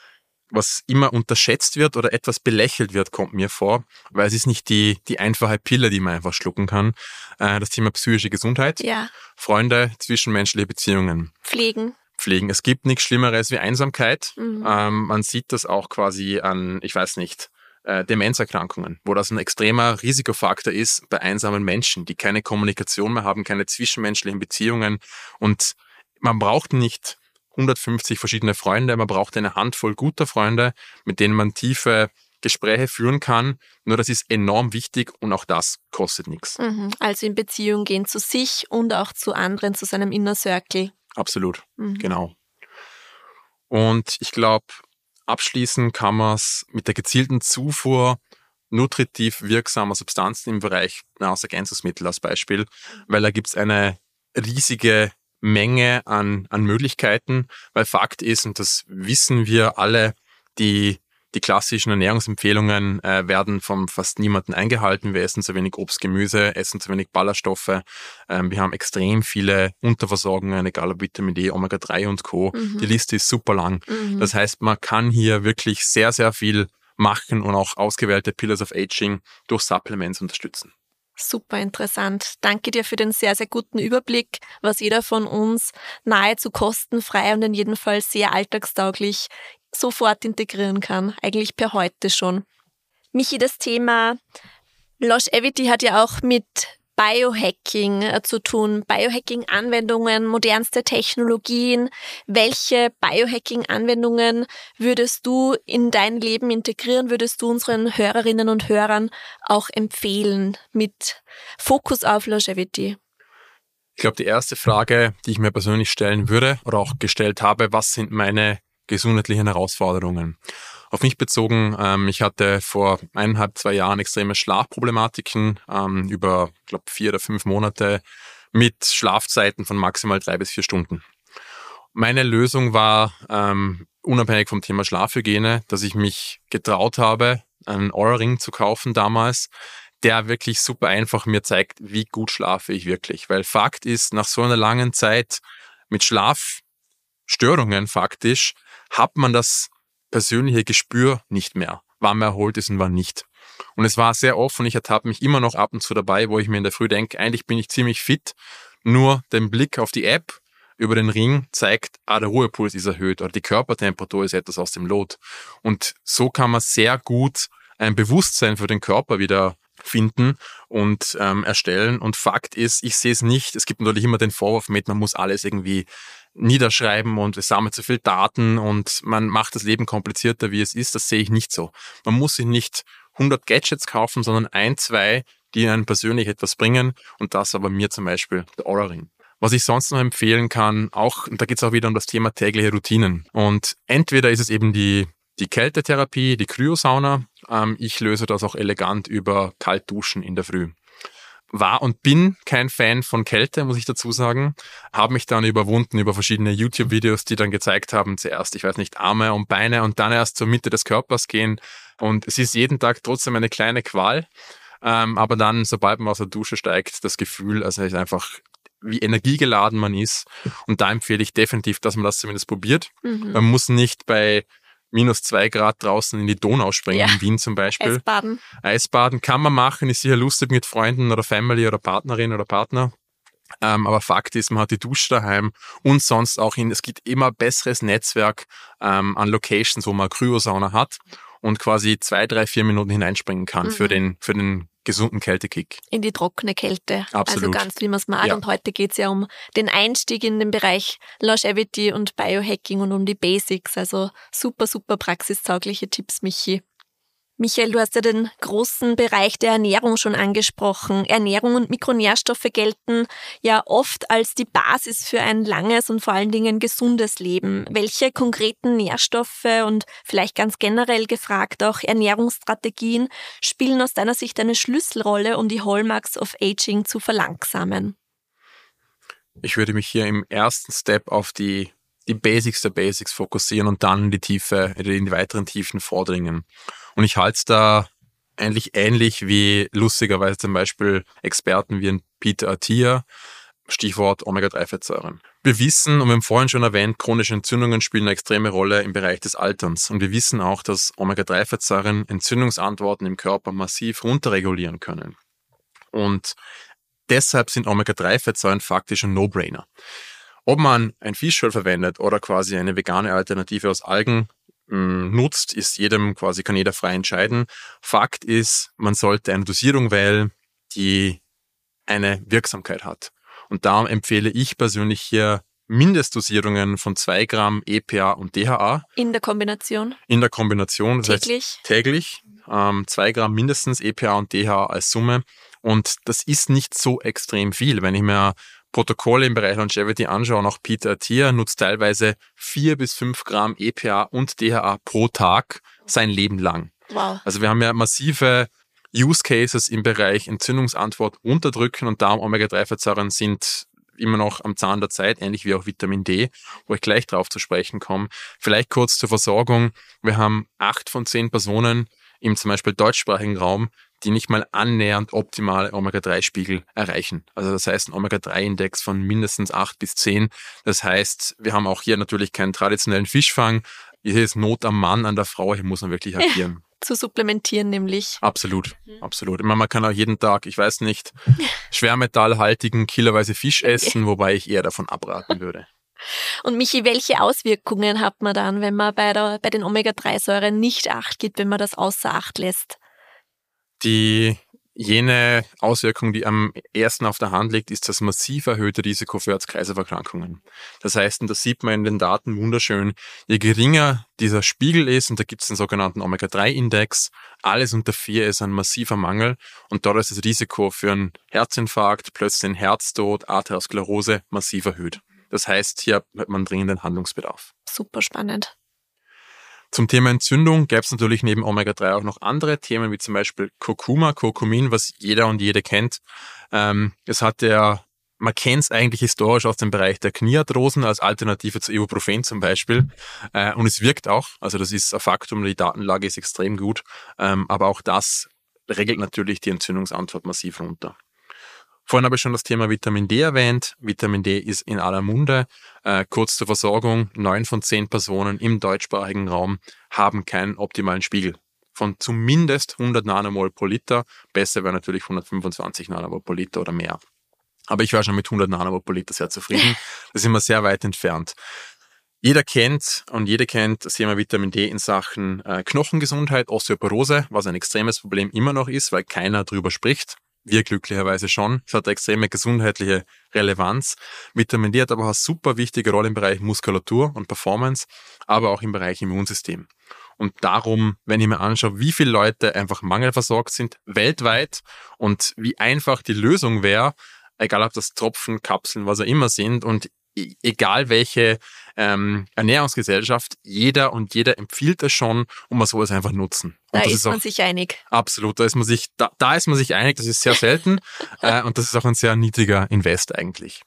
Was immer unterschätzt wird oder etwas belächelt wird, kommt mir vor, weil es ist nicht die, die einfache Pille, die man einfach schlucken kann. Äh, das Thema psychische Gesundheit, ja. Freunde, zwischenmenschliche Beziehungen. Pflegen. Pflegen. Es gibt nichts Schlimmeres wie Einsamkeit. Mhm. Ähm, man sieht das auch quasi an, ich weiß nicht, äh, Demenzerkrankungen, wo das ein extremer Risikofaktor ist bei einsamen Menschen, die keine Kommunikation mehr haben, keine zwischenmenschlichen Beziehungen. Und man braucht nicht hundertfünfzig verschiedene Freunde, man braucht eine Handvoll guter Freunde, mit denen man tiefe Gespräche führen kann. Nur das ist enorm wichtig und auch das kostet nichts. Mhm. Also in Beziehung gehen zu sich und auch zu anderen, zu seinem Inner Circle. Absolut, mhm. genau. Und ich glaube, abschließen kann man es mit der gezielten Zufuhr nutritiv wirksamer Substanzen im Bereich Nahrungsergänzungsmittel als Beispiel, weil da gibt es eine riesige Menge an, an Möglichkeiten, weil Fakt ist, und das wissen wir alle, die Die klassischen Ernährungsempfehlungen äh, werden von fast niemandem eingehalten. Wir essen zu wenig Obst, Gemüse, essen zu wenig Ballaststoffe. Ähm, wir haben extrem viele Unterversorgungen, egal ob Vitamin D, Omega drei und Co. Mhm. Die Liste ist super lang. Mhm. Das heißt, man kann hier wirklich sehr, sehr viel machen und auch ausgewählte Pillars of Aging durch Supplements unterstützen. Super interessant. Danke dir für den sehr, sehr guten Überblick, was jeder von uns nahezu kostenfrei und in jedem Fall sehr alltagstauglich sofort integrieren kann, eigentlich per heute schon. Michi, das Thema Longevity hat ja auch mit Biohacking äh, zu tun, Biohacking-Anwendungen, modernste Technologien. Welche Biohacking-Anwendungen würdest du in dein Leben integrieren, würdest du unseren Hörerinnen und Hörern auch empfehlen mit Fokus auf Longevity? Ich glaube, die erste Frage, die ich mir persönlich stellen würde oder auch gestellt habe, was sind meine gesundheitlichen Herausforderungen? Auf mich bezogen, ähm, ich hatte vor eineinhalb, zwei Jahren extreme Schlafproblematiken ähm, über, ich glaube, vier oder fünf Monate mit Schlafzeiten von maximal drei bis vier Stunden. Meine Lösung war, ähm, unabhängig vom Thema Schlafhygiene, dass ich mich getraut habe, einen Oura-Ring zu kaufen damals, der wirklich super einfach mir zeigt, wie gut schlafe ich wirklich. Weil Fakt ist, nach so einer langen Zeit mit Schlafstörungen faktisch, hat man das persönliche Gespür nicht mehr, wann man erholt ist und wann nicht. Und es war sehr oft und ich ertappe mich immer noch ab und zu dabei, wo ich mir in der Früh denke, eigentlich bin ich ziemlich fit, nur den Blick auf die App über den Ring zeigt, ah, der Ruhepuls ist erhöht oder die Körpertemperatur ist etwas aus dem Lot. Und so kann man sehr gut ein Bewusstsein für den Körper wieder finden und ähm, erstellen. Und Fakt ist, ich sehe es nicht, es gibt natürlich immer den Vorwurf mit, man muss alles irgendwie niederschreiben und es sammelt zu viel Daten und man macht das Leben komplizierter, wie es ist. Das sehe ich nicht so. Man muss sich nicht hundert Gadgets kaufen, sondern ein, zwei, die einen persönlich etwas bringen und das aber mir zum Beispiel der Oura-Ring. Was ich sonst noch empfehlen kann, auch, und da geht es auch wieder um das Thema tägliche Routinen. Und entweder ist es eben die, die Kältetherapie, die Kryosauna. Ähm, ich löse das auch elegant über Kaltduschen in der Früh. War und bin kein Fan von Kälte, muss ich dazu sagen. Habe mich dann überwunden über verschiedene YouTube-Videos, die dann gezeigt haben, zuerst, ich weiß nicht, Arme und Beine und dann erst zur Mitte des Körpers gehen. Und es ist jeden Tag trotzdem eine kleine Qual. Ähm, aber dann, sobald man aus der Dusche steigt, das Gefühl, also es ist einfach, wie energiegeladen man ist. Und da empfehle ich definitiv, dass man das zumindest probiert. Mhm. Man muss nicht bei minus zwei Grad draußen in die Donau springen, ja. In Wien zum Beispiel. Eisbaden. Eisbaden kann man machen, ist sicher lustig mit Freunden oder Family oder Partnerin oder Partner. Ähm, aber Fakt ist, man hat die Dusche daheim und sonst auch in, es gibt immer besseres Netzwerk ähm, an Locations, wo man Kryosauna hat und quasi zwei, drei, vier Minuten hineinspringen kann mhm. für den, für den gesunden Kältekick. In die trockene Kälte. Absolut. Also ganz wie man es mag. Ja. Und heute geht es ja um den Einstieg in den Bereich Longevity und Biohacking und um die Basics. Also super, super praxistaugliche Tipps, Michi. Michael, du hast ja den großen Bereich der Ernährung schon angesprochen. Ernährung und Mikronährstoffe gelten ja oft als die Basis für ein langes und vor allen Dingen gesundes Leben. Welche konkreten Nährstoffe und vielleicht ganz generell gefragt auch Ernährungsstrategien spielen aus deiner Sicht eine Schlüsselrolle, um die Hallmarks of Aging zu verlangsamen? Ich würde mich hier im ersten Step auf die die Basics der Basics fokussieren und dann in die Tiefe, in die weiteren Tiefen vordringen. Und ich halte es da eigentlich ähnlich wie lustigerweise zum Beispiel Experten wie ein Peter Attia, Stichwort Omega drei Fettsäuren. Wir wissen, und wir haben vorhin schon erwähnt, chronische Entzündungen spielen eine extreme Rolle im Bereich des Alterns. Und wir wissen auch, dass Omega drei Fettsäuren Entzündungsantworten im Körper massiv runterregulieren können. Und deshalb sind Omega drei Fettsäuren faktisch ein No-Brainer. Ob man ein Fischöl verwendet oder quasi eine vegane Alternative aus Algen mh, nutzt, ist jedem quasi, kann jeder frei entscheiden. Fakt ist, man sollte eine Dosierung wählen, die eine Wirksamkeit hat. Und darum empfehle ich persönlich hier Mindestdosierungen von zwei Gramm E P A und D H A. In der Kombination? In der Kombination. Das täglich? Heißt, täglich. Ähm, zwei Gramm mindestens E P A und D H A als Summe. Und das ist nicht so extrem viel. Wenn ich mir Protokolle im Bereich Longevity anschauen, auch Peter Attia nutzt teilweise vier bis fünf Gramm E P A und D H A pro Tag sein Leben lang. Wow. Also wir haben ja massive Use Cases im Bereich Entzündungsantwort unterdrücken und darum Omega drei Fettsäuren sind immer noch am Zahn der Zeit, ähnlich wie auch Vitamin D, wo ich gleich drauf zu sprechen komme. Vielleicht kurz zur Versorgung. Wir haben acht von zehn Personen im zum Beispiel deutschsprachigen Raum, die nicht mal annähernd optimale Omega drei Spiegel erreichen. Also das heißt ein Omega drei Index von mindestens acht bis zehn. Das heißt, wir haben auch hier natürlich keinen traditionellen Fischfang. Hier ist Not am Mann, an der Frau, hier muss man wirklich agieren. Zu supplementieren nämlich. Absolut, mhm. absolut. Ich meine, man kann auch jeden Tag, ich weiß nicht, schwermetallhaltigen kiloweise Fisch essen, wobei ich eher davon abraten würde. Und Michi, welche Auswirkungen hat man dann, wenn man bei, der, bei den Omega drei Säuren nicht Acht gibt, wenn man das außer Acht lässt? Die jene Auswirkung, die am ersten auf der Hand liegt, ist das massiv erhöhte Risiko für Herz-Kreislauf-Erkrankungen. Das heißt, und das sieht man in den Daten wunderschön, je geringer dieser Spiegel ist, und da gibt es den sogenannten Omega drei Index, alles unter vier ist ein massiver Mangel und dort ist das Risiko für einen Herzinfarkt, plötzlich einen Herztod, Arteriosklerose massiv erhöht. Das heißt, hier hat man dringenden Handlungsbedarf. Super spannend. Zum Thema Entzündung gäbe es natürlich neben Omega drei auch noch andere Themen, wie zum Beispiel Kurkuma, Kurkumin, was jeder und jede kennt. Ähm, es hat ja, man kennt es eigentlich historisch aus dem Bereich der Kniearthrosen als Alternative zu Ibuprofen zum Beispiel. Äh, und es wirkt auch, also das ist ein Faktum, die Datenlage ist extrem gut. Ähm, aber auch das regelt natürlich die Entzündungsantwort massiv runter. Vorhin habe ich schon das Thema Vitamin D erwähnt. Vitamin D ist in aller Munde. Äh, kurz zur Versorgung, neun von zehn Personen im deutschsprachigen Raum haben keinen optimalen Spiegel. Von zumindest hundert Nanomol pro Liter. Besser wäre natürlich hundertfünfundzwanzig Nanomol pro Liter oder mehr. Aber ich war schon mit hundert Nanomol pro Liter sehr zufrieden. Da sind wir sehr weit entfernt. Jeder kennt und jede kennt das Thema Vitamin D in Sachen äh, Knochengesundheit, Osteoporose, was ein extremes Problem immer noch ist, weil keiner drüber spricht. Wir glücklicherweise schon. Es hat eine extreme gesundheitliche Relevanz. Vitamin D hat aber auch eine super wichtige Rolle im Bereich Muskulatur und Performance, aber auch im Bereich Immunsystem. Und darum, wenn ich mir anschaue, wie viele Leute einfach mangelversorgt sind weltweit und wie einfach die Lösung wäre, egal ob das Tropfen, Kapseln, was auch immer sind und egal welche ähm, Ernährungsgesellschaft, jeder und jeder empfiehlt es schon und man soll es einfach nutzen. Da und das ist man auch, sich einig. Absolut, da ist man sich, da, da ist man sich einig, das ist sehr selten äh, und das ist auch ein sehr niedriger Invest eigentlich.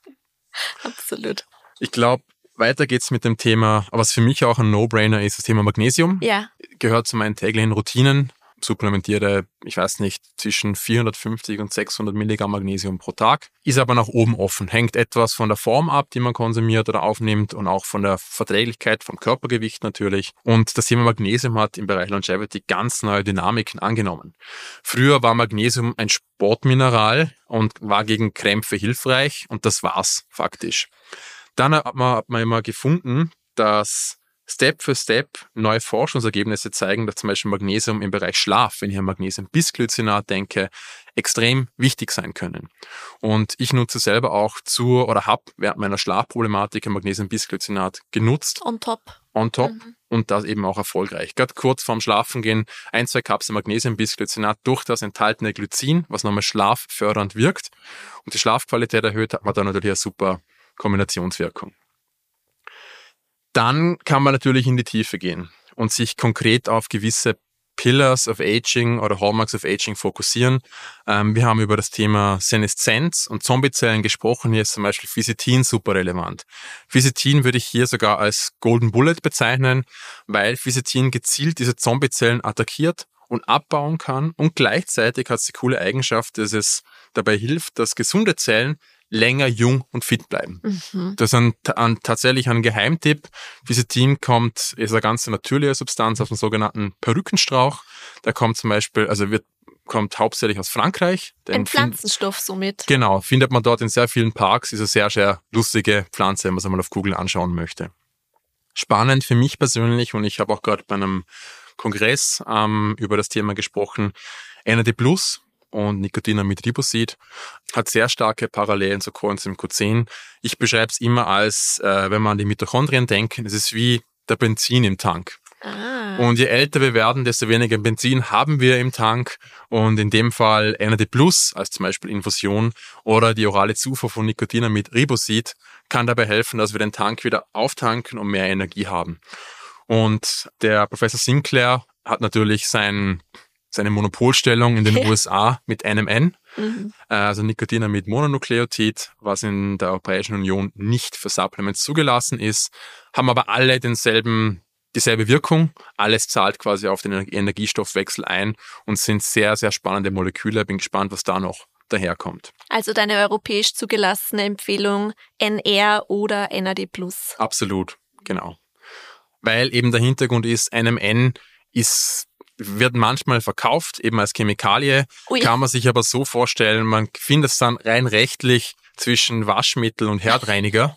Absolut. Ich glaube, weiter geht's mit dem Thema, was für mich auch ein No-Brainer ist, das Thema Magnesium. Ja. Gehört zu meinen täglichen Routinen. Supplementiere, ich weiß nicht, zwischen vierhundertfünfzig und sechshundert Milligramm Magnesium pro Tag. Ist aber nach oben offen. Hängt etwas von der Form ab, die man konsumiert oder aufnimmt und auch von der Verträglichkeit, vom Körpergewicht natürlich. Und das Thema Magnesium hat im Bereich Longevity ganz neue Dynamiken angenommen. Früher war Magnesium ein Sportmineral und war gegen Krämpfe hilfreich und das war's faktisch. Dann hat man, hat man immer gefunden, dass Step für Step neue Forschungsergebnisse zeigen, dass zum Beispiel Magnesium im Bereich Schlaf, wenn ich an Magnesium-Bisglycinat denke, extrem wichtig sein können. Und ich nutze selber auch zur oder habe während meiner Schlafproblematik Magnesium-Bisglycinat genutzt. On top. On top. Mhm. Und das eben auch erfolgreich. Gerade kurz vorm Schlafengehen ein, zwei Kapseln Magnesium-Bisglycinat durch das enthaltene Glycin, was nochmal schlaffördernd wirkt und die Schlafqualität erhöht, hat man da natürlich eine super Kombinationswirkung. Dann kann man natürlich in die Tiefe gehen und sich konkret auf gewisse Pillars of Aging oder Hallmarks of Aging fokussieren. Ähm, wir haben über das Thema Seneszenz und Zombiezellen gesprochen. Hier ist zum Beispiel Physitin super relevant. Physitin würde ich hier sogar als Golden Bullet bezeichnen, weil Physitin gezielt diese Zombiezellen attackiert und abbauen kann und gleichzeitig hat es die coole Eigenschaft, dass es dabei hilft, dass gesunde Zellen länger jung und fit bleiben. Mhm. Das ist ein, ein, tatsächlich ein Geheimtipp. Physitin kommt, ist eine ganz natürliche Substanz aus dem sogenannten Perückenstrauch. Da kommt zum Beispiel, also wird, kommt hauptsächlich aus Frankreich. Ein Pflanzenstoff find, somit. Genau, findet man dort in sehr vielen Parks. Ist eine sehr, sehr lustige Pflanze, wenn man es einmal auf Google anschauen möchte. Spannend für mich persönlich und ich habe auch gerade bei einem Kongress ähm, über das Thema gesprochen, N A D plus und Nicotinamid Ribosid hat sehr starke Parallelen zu Coenzym Q zehn. Ich beschreibe es immer als, äh, wenn man an die Mitochondrien denkt, es ist wie der Benzin im Tank. Ah. Und je älter wir werden, desto weniger Benzin haben wir im Tank. Und in dem Fall N A D plus, als zum Beispiel Infusion oder die orale Zufuhr von Nicotinamid Ribosid, kann dabei helfen, dass wir den Tank wieder auftanken und mehr Energie haben. Und der Professor Sinclair hat natürlich sein seine Monopolstellung in den U S A mit N M N, mhm. also Nicotinamid Mononukleotid, was in der Europäischen Union nicht für Supplements zugelassen ist, haben aber alle denselben, dieselbe Wirkung. Alles zahlt quasi auf den Energiestoffwechsel ein und sind sehr, sehr spannende Moleküle. Bin gespannt, was da noch daherkommt. Also deine europäisch zugelassene Empfehlung N R oder N A D plus. Absolut, genau. Weil eben der Hintergrund ist, N M N ist wird manchmal verkauft, eben als Chemikalie, Ui. Kann man sich aber so vorstellen, man findet es dann rein rechtlich zwischen Waschmittel und Herdreiniger,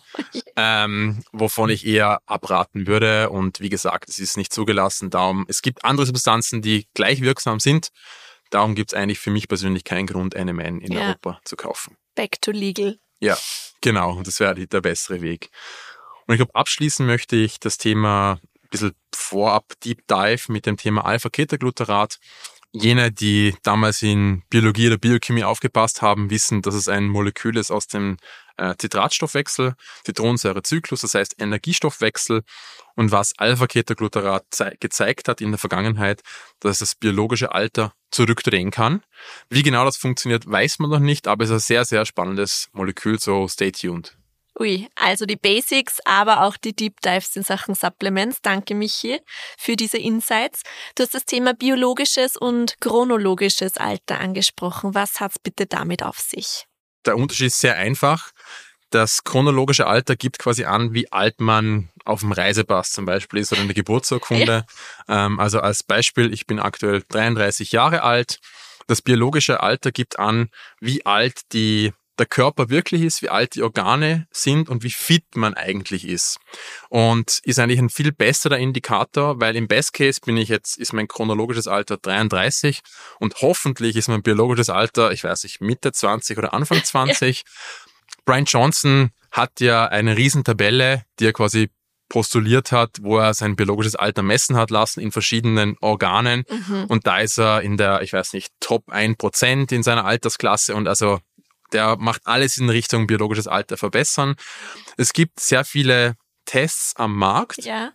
ähm, wovon ich eher abraten würde und wie gesagt, es ist nicht zugelassen, darum, es gibt andere Substanzen, die gleich wirksam sind, darum gibt es eigentlich für mich persönlich keinen Grund, N M N in ja. Europa zu kaufen. Back to legal. Ja, genau. Das wäre der bessere Weg. Und ich glaube, abschließen möchte ich das Thema ein bisschen vorab Deep Dive mit dem Thema Alpha-Ketoglutarat. Jene, die damals in Biologie oder Biochemie aufgepasst haben, wissen, dass es ein Molekül ist aus dem äh, Zitratstoffwechsel, Zitronensäurezyklus, das heißt Energiestoffwechsel. Und was Alpha-Ketoglutarat ze- gezeigt hat in der Vergangenheit, dass es das biologische Alter zurückdrehen kann. Wie genau das funktioniert, weiß man noch nicht, aber es ist ein sehr, sehr spannendes Molekül, so stay tuned. Ui, also die Basics, aber auch die Deep Dives in Sachen Supplements. Danke, Michi, für diese Insights. Du hast das Thema biologisches und chronologisches Alter angesprochen. Was hat's bitte damit auf sich? Der Unterschied ist sehr einfach. Das chronologische Alter gibt quasi an, wie alt man auf dem Reisepass zum Beispiel ist oder in der Geburtsurkunde. Ja. Ähm, also als Beispiel, ich bin aktuell dreiunddreißig Jahre alt. Das biologische Alter gibt an, wie alt die der Körper wirklich ist, wie alt die Organe sind und wie fit man eigentlich ist. Und ist eigentlich ein viel besserer Indikator, weil im Best Case bin ich jetzt, ist mein chronologisches Alter dreiunddreißig und hoffentlich ist mein biologisches Alter, ich weiß nicht, Mitte zwanzig oder Anfang zwanzig. Ja. Brian Johnson hat ja eine Riesentabelle, die er quasi postuliert hat, wo er sein biologisches Alter messen hat lassen in verschiedenen Organen. Mhm. Und da ist er in der, ich weiß nicht, Top ein Prozent in seiner Altersklasse und also der macht alles in Richtung biologisches Alter verbessern. Es gibt sehr viele Tests am Markt, ja.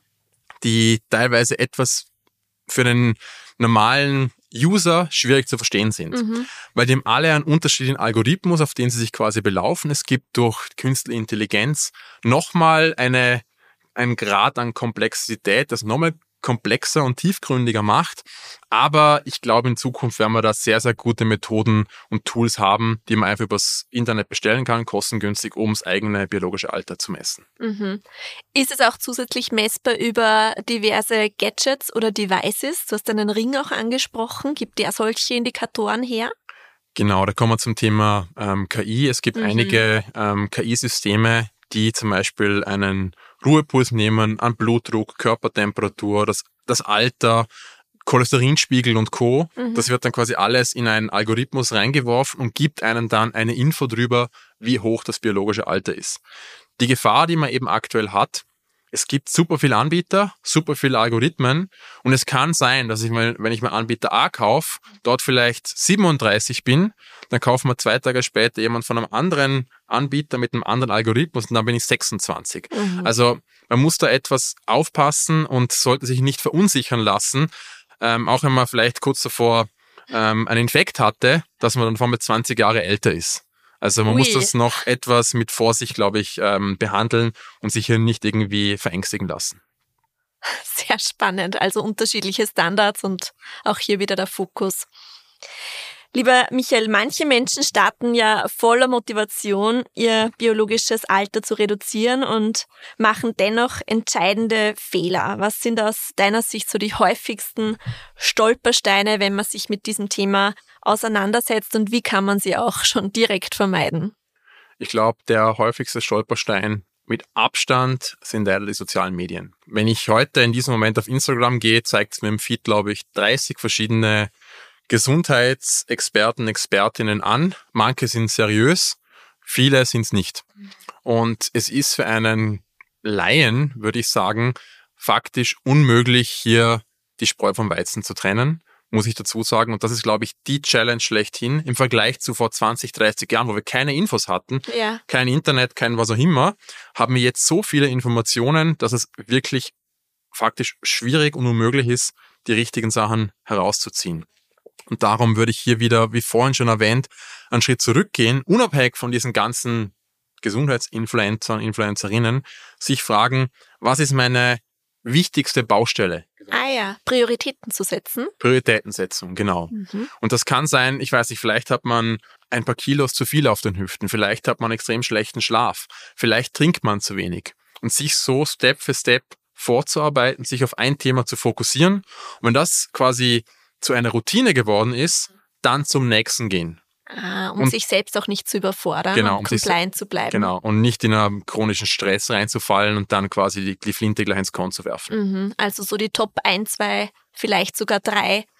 die teilweise etwas für den normalen User schwierig zu verstehen sind. Mhm. Weil die haben alle einen unterschiedlichen Algorithmus, auf den sie sich quasi belaufen. Es gibt durch künstliche Intelligenz nochmal eine, einen Grad an Komplexität, das nochmal komplexer und tiefgründiger macht. Aber ich glaube, in Zukunft werden wir da sehr, sehr gute Methoden und Tools haben, die man einfach übers Internet bestellen kann, kostengünstig, um das eigene biologische Alter zu messen. Mhm. Ist es auch zusätzlich messbar über diverse Gadgets oder Devices? Du hast einen Ring auch angesprochen. Gibt der solche Indikatoren her? Genau, da kommen wir zum Thema ähm, K I. Es gibt mhm. einige ähm, K I-Systeme, die zum Beispiel einen Ruhepuls nehmen, an Blutdruck, Körpertemperatur, das, das Alter, Cholesterinspiegel und Co. Mhm. Das wird dann quasi alles in einen Algorithmus reingeworfen und gibt einem dann eine Info drüber, wie hoch das biologische Alter ist. Die Gefahr, die man eben aktuell hat, es gibt super viele Anbieter, super viele Algorithmen und es kann sein, dass ich mal, wenn ich mal Anbieter A kaufe, dort vielleicht siebenunddreißig bin, dann kaufen wir zwei Tage später jemand von einem anderen Anbieter mit einem anderen Algorithmus und dann bin ich sechsundzwanzig. Mhm. Also man muss da etwas aufpassen und sollte sich nicht verunsichern lassen, ähm, auch wenn man vielleicht kurz davor ähm, einen Infekt hatte, dass man dann vor mit zwanzig Jahre älter ist. Also man Ui. muss das noch etwas mit Vorsicht, glaube ich, ähm, behandeln und sich hier nicht irgendwie verängstigen lassen. Sehr spannend, also unterschiedliche Standards und auch hier wieder der Fokus. Lieber Michael, manche Menschen starten ja voller Motivation, ihr biologisches Alter zu reduzieren und machen dennoch entscheidende Fehler. Was sind aus deiner Sicht so die häufigsten Stolpersteine, wenn man sich mit diesem Thema auseinandersetzt und wie kann man sie auch schon direkt vermeiden? Ich glaube, der häufigste Stolperstein mit Abstand sind leider die sozialen Medien. Wenn ich heute in diesem Moment auf Instagram gehe, zeigt es mir im Feed, glaube ich, dreißig verschiedene Gesundheitsexperten, Expertinnen an. Manche sind seriös, viele sind es nicht. Und es ist für einen Laien, würde ich sagen, faktisch unmöglich, hier die Spreu vom Weizen zu trennen, muss ich dazu sagen. Und das ist, glaube ich, die Challenge schlechthin im Vergleich zu vor zwanzig, dreißig Jahren, wo wir keine Infos hatten, ja. kein Internet, kein was auch immer, haben wir jetzt so viele Informationen, dass es wirklich faktisch schwierig und unmöglich ist, die richtigen Sachen herauszuziehen. Und darum würde ich hier wieder, wie vorhin schon erwähnt, einen Schritt zurückgehen, unabhängig von diesen ganzen Gesundheitsinfluencern, Influencerinnen, sich fragen, was ist meine wichtigste Baustelle? Ah ja, Prioritäten zu setzen. Prioritätensetzung, genau. Mhm. Und das kann sein, ich weiß nicht, vielleicht hat man ein paar Kilos zu viel auf den Hüften, vielleicht hat man extrem schlechten Schlaf, vielleicht trinkt man zu wenig. Und sich so Step für Step vorzuarbeiten, sich auf ein Thema zu fokussieren. Und wenn das quasi zu einer Routine geworden ist, dann zum nächsten gehen. Ah, um und sich selbst auch nicht zu überfordern genau, und um compliant zu bleiben. Genau, und nicht in einen chronischen Stress reinzufallen und dann quasi die, die Flinte gleich ins Korn zu werfen. Mhm, also so die Top ein, zwei, vielleicht sogar drei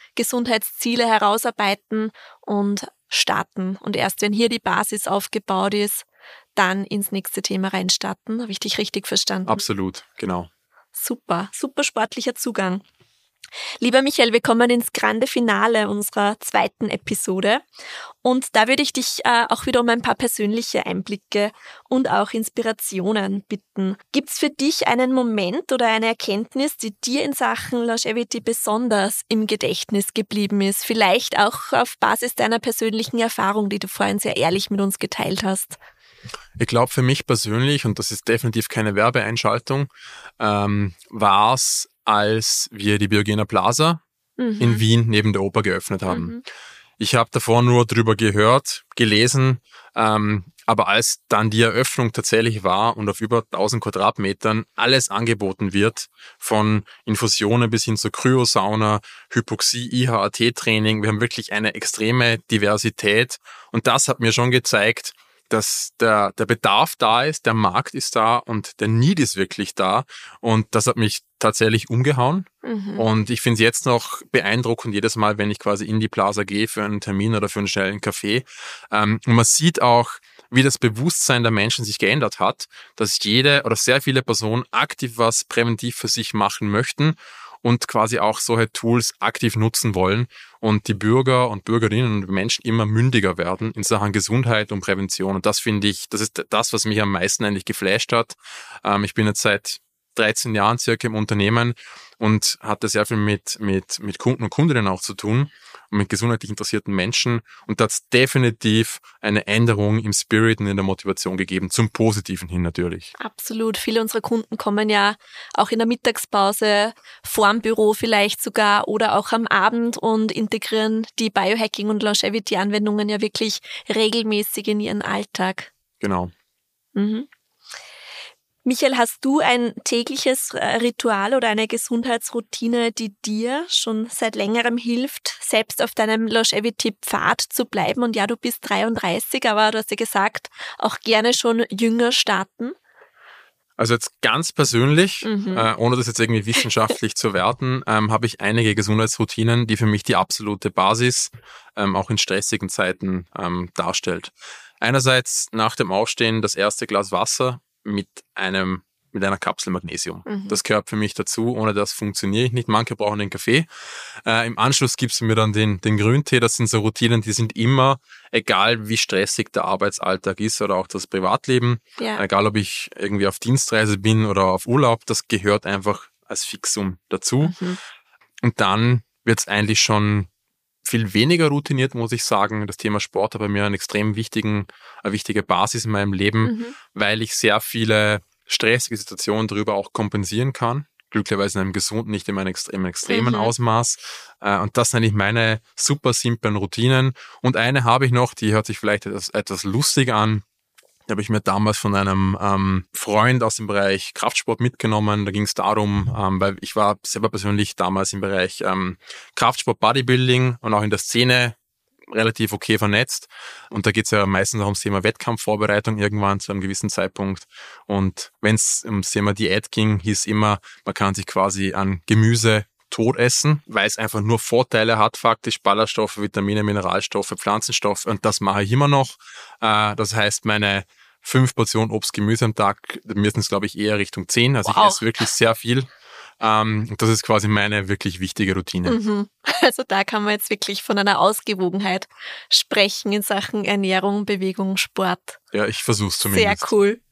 Gesundheitsziele herausarbeiten und starten. Und erst wenn hier die Basis aufgebaut ist, dann ins nächste Thema reinstarten. Habe ich dich richtig verstanden? Absolut, genau. Super, super sportlicher Zugang. Lieber Michael, wir kommen ins grande Finale unserer zweiten Episode und da würde ich dich äh, auch wieder um ein paar persönliche Einblicke und auch Inspirationen bitten. Gibt's für dich einen Moment oder eine Erkenntnis, die dir in Sachen Longevity besonders im Gedächtnis geblieben ist? Vielleicht auch auf Basis deiner persönlichen Erfahrung, die du vorhin sehr ehrlich mit uns geteilt hast. Ich glaube für mich persönlich, und das ist definitiv keine Werbeeinschaltung, ähm, war es, als wir die Biogena Plaza mhm. in Wien neben der Oper geöffnet haben. Mhm. Ich habe davor nur drüber gehört, gelesen, ähm, aber als dann die Eröffnung tatsächlich war und auf über tausend Quadratmetern alles angeboten wird, von Infusionen bis hin zur Kryosauna, Hypoxie, I H A T-Training, wir haben wirklich eine extreme Diversität und das hat mir schon gezeigt, dass der, der Bedarf da ist, der Markt ist da und der Need ist wirklich da. Und das hat mich tatsächlich umgehauen. Mhm. Und ich finde es jetzt noch beeindruckend, jedes Mal, wenn ich quasi in die Plaza gehe für einen Termin oder für einen schnellen Kaffee. Ähm, und man sieht auch, wie das Bewusstsein der Menschen sich geändert hat, dass jede oder sehr viele Personen aktiv was präventiv für sich machen möchten und quasi auch solche Tools aktiv nutzen wollen und die Bürger und Bürgerinnen und Menschen immer mündiger werden in Sachen Gesundheit und Prävention. Und das finde ich, das ist das, was mich am meisten eigentlich geflasht hat. Ähm, ich bin jetzt seit dreizehn Jahren circa im Unternehmen und hatte sehr viel mit, mit, mit Kunden und Kundinnen auch zu tun und mit gesundheitlich interessierten Menschen. Und da hat es definitiv eine Änderung im Spirit und in der Motivation gegeben, zum Positiven hin natürlich. Absolut. Viele unserer Kunden kommen ja auch in der Mittagspause, vorm Büro vielleicht sogar oder auch am Abend und integrieren die Biohacking- und Longevity-Anwendungen ja wirklich regelmäßig in ihren Alltag. Genau. Mhm. Michael, hast du ein tägliches Ritual oder eine Gesundheitsroutine, die dir schon seit längerem hilft, selbst auf deinem Longevity-Pfad zu bleiben? Und ja, du bist dreiunddreißig, aber du hast ja gesagt, auch gerne schon jünger starten. Also jetzt ganz persönlich, mhm. äh, ohne das jetzt irgendwie wissenschaftlich zu werten, ähm, habe ich einige Gesundheitsroutinen, die für mich die absolute Basis ähm, auch in stressigen Zeiten ähm, darstellt. Einerseits nach dem Aufstehen das erste Glas Wasser mit einem mit einer Kapsel Magnesium. Mhm. Das gehört für mich dazu. Ohne das funktioniere ich nicht. Manche brauchen den Kaffee. Äh, Im Anschluss gibst du mir dann den, den Grüntee. Das sind so Routinen, die sind immer, egal wie stressig der Arbeitsalltag ist oder auch das Privatleben, ja. Egal ob ich irgendwie auf Dienstreise bin oder auf Urlaub, das gehört einfach als Fixum dazu. Mhm. Und dann wird es eigentlich schon viel weniger routiniert, muss ich sagen. Das Thema Sport hat bei mir einen extrem wichtigen, eine wichtige Basis in meinem Leben, mhm. weil ich sehr viele stressige Situationen darüber auch kompensieren kann. Glücklicherweise in einem gesunden, nicht in einem extremen, extremen mhm. Ausmaß. Und das sind eigentlich meine super simplen Routinen. Und eine habe ich noch, die hört sich vielleicht etwas, etwas lustig an. Die habe ich mir damals von einem ähm, Freund aus dem Bereich Kraftsport mitgenommen. Da ging es darum, ähm, weil ich war selber persönlich damals im Bereich ähm, Kraftsport, Bodybuilding und auch in der Szene relativ okay vernetzt. Und da geht es ja meistens auch ums Thema Wettkampfvorbereitung irgendwann zu einem gewissen Zeitpunkt. Und wenn es ums Thema Diät ging, hieß immer, man kann sich quasi an Gemüse tot essen, weil es einfach nur Vorteile hat, faktisch Ballaststoffe, Vitamine, Mineralstoffe, Pflanzenstoffe. Und das mache ich immer noch. Äh, das heißt, meine fünf Portionen Obst, Gemüse am Tag, mir sind es, glaube ich, eher Richtung zehn. Also wow. Ich esse wirklich sehr viel. Ähm, das ist quasi meine wirklich wichtige Routine. Mhm. Also da kann man jetzt wirklich von einer Ausgewogenheit sprechen in Sachen Ernährung, Bewegung, Sport. Ja, ich versuche es zumindest. Sehr cool.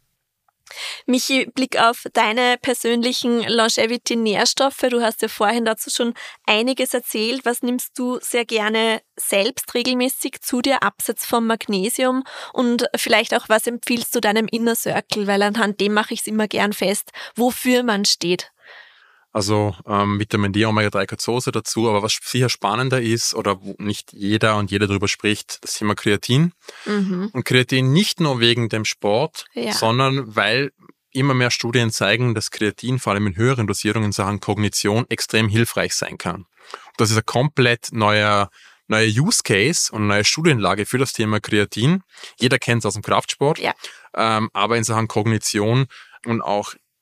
Michi, Blick auf deine persönlichen Longevity-Nährstoffe. Du hast ja vorhin dazu schon einiges erzählt. Was nimmst du sehr gerne selbst regelmäßig zu dir, abseits vom Magnesium? Und vielleicht auch, was empfiehlst du deinem Inner Circle? Weil anhand dem mache ich es immer gern fest, wofür man steht. Also ähm, Vitamin D, Omega drei Fettsäure dazu, aber was sicher spannender ist oder wo nicht jeder und jeder darüber spricht, das Thema Kreatin. Mhm. Und Kreatin nicht nur wegen dem Sport, ja. sondern weil immer mehr Studien zeigen, dass Kreatin vor allem in höheren Dosierungen in Sachen Kognition extrem hilfreich sein kann. Das ist ein komplett neuer neue Use Case und neue Studienlage für das Thema Kreatin. Jeder kennt es aus dem Kraftsport, ja. ähm, aber in Sachen Kognition und auch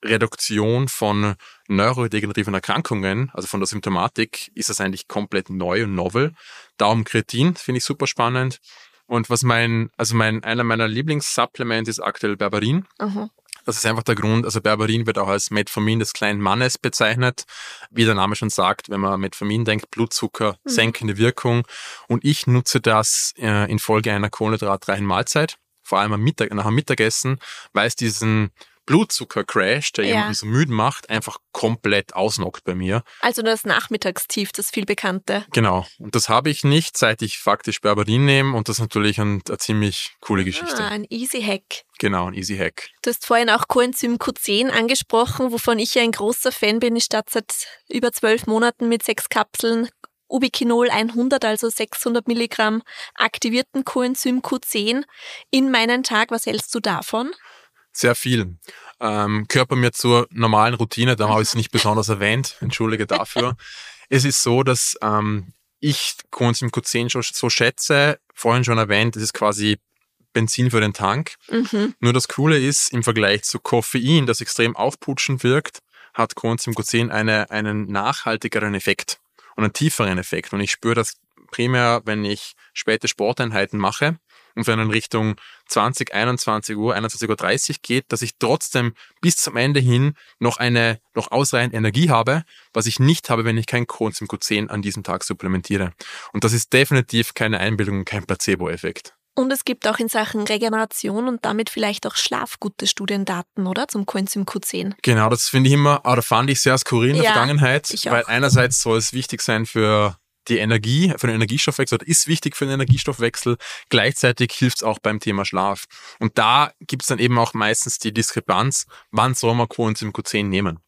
Reduktion von neurodegenerativen Erkrankungen, also von der Symptomatik, ist das eigentlich komplett neu und novel. Darum Kreatin, finde ich super spannend. Und was mein, also mein, einer meiner Lieblingssupplements ist aktuell Berberin. Mhm. Das ist einfach der Grund, also Berberin wird auch als Metformin des kleinen Mannes bezeichnet. Wie der Name schon sagt, wenn man an Metformin denkt, Blutzucker, mhm. senkende Wirkung. Und ich nutze das äh, infolge einer kohlenhydratreichen Mahlzeit, vor allem am Mittag, nach dem Mittagessen, weil es diesen Blutzucker-Crash, der ja. jemanden so müde macht, einfach komplett ausnockt bei mir. Also das Nachmittagstief, das viel bekannte. Genau. Und das habe ich nicht, seit ich faktisch Berberin nehme. Und das ist natürlich ein, eine ziemlich coole Geschichte. Ah, ein Easy Hack. Genau, ein Easy Hack. Du hast vorhin auch Coenzym Q zehn angesprochen, wovon ich ja ein großer Fan bin. Ich starte seit über zwölf Monaten mit sechs Kapseln Ubiquinol hundert, also sechshundert Milligramm aktivierten Coenzym Q zehn in meinen Tag. Was hältst du davon? Sehr viel. Ähm, gehört bei mir zur normalen Routine, da habe ich es nicht besonders erwähnt, entschuldige dafür. Es ist so, dass ähm, ich Coenzym Q zehn schon so schätze, vorhin schon erwähnt, es ist quasi Benzin für den Tank. Mhm. Nur das Coole ist, im Vergleich zu Koffein, das extrem aufputschend wirkt, hat Coenzym Q zehn eine, einen nachhaltigeren Effekt und einen tieferen Effekt. Und ich spüre das primär, wenn ich späte Sporteinheiten mache, und wenn in Richtung zwanzig, einundzwanzig Uhr, einundzwanzig Uhr dreißig geht, dass ich trotzdem bis zum Ende hin noch eine, noch ausreichend Energie habe, was ich nicht habe, wenn ich kein Coenzym Q zehn an diesem Tag supplementiere. Und das ist definitiv keine Einbildung und kein Placebo-Effekt. Und es gibt auch in Sachen Regeneration und damit vielleicht auch Schlaf gute Studiendaten, oder? Zum Coenzym Q zehn. Genau, das finde ich immer, oder fand ich sehr skurril in der ja, Vergangenheit, weil einerseits soll es wichtig sein für die Energie, für den Energiestoffwechsel, oder ist wichtig für den Energiestoffwechsel. Gleichzeitig hilft es auch beim Thema Schlaf. Und da gibt es dann eben auch meistens die Diskrepanz, wann soll man Coenzym Q zehn nehmen.